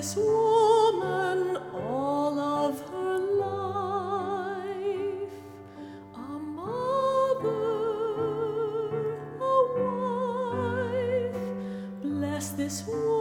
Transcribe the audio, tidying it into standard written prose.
this woman all of her life, a mother, a wife. Bless this woman